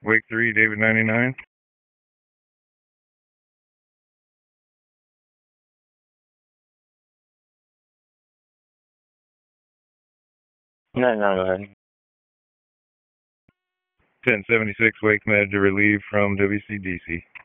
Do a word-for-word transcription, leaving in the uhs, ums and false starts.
Wake three, David ninety-nine. ninety-nine, go ahead. ten seventy-six, Wake Med to relieve from W C D C.